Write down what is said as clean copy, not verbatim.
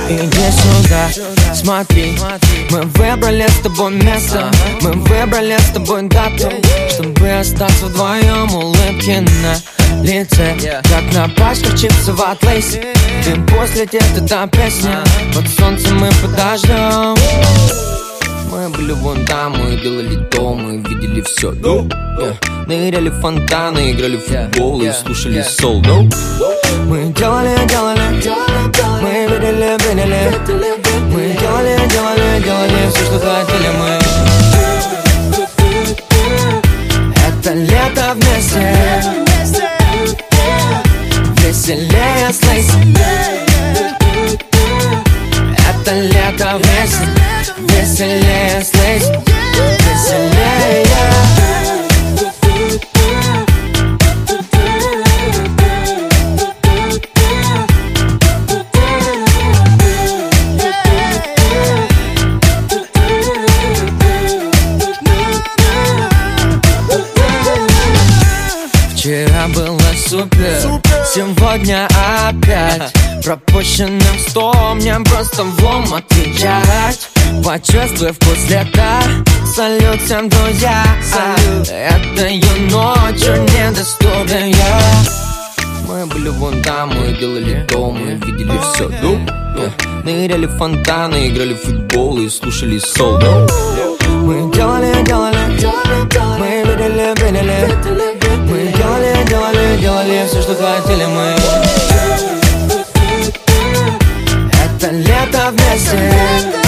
Иди сюда, смотри, мы выбрали с тобой место, мы выбрали с тобой дату, чтобы остаться вдвоем, улыбки на лице, как на пачках чипсов от Лейс. Дым после эта песня, под солнцем мы подождем. Мы были вон там, мы делали то, мы видели все. Ныряли в фонтаны, играли в футбол и слушали сол. Мы делали, мы видели, мы делали все, что хотели мы. Это лето вместе, веселее с Лейс. Это лето вместе, веселее с Лейс, веселее. Вчера было супер, сегодня опять. Пропущенным 100, мне просто влом отвечать. Почувствуй вкус лета, салют всем, друзья. Этой ночью недоступен я. Мы были вон там, мы делали то, мы видели все. Ныряли в фонтаны, играли в футбол и слушали сол. Мы делали, мы видели, мы делали все, что хотели мы. Это лето вместе,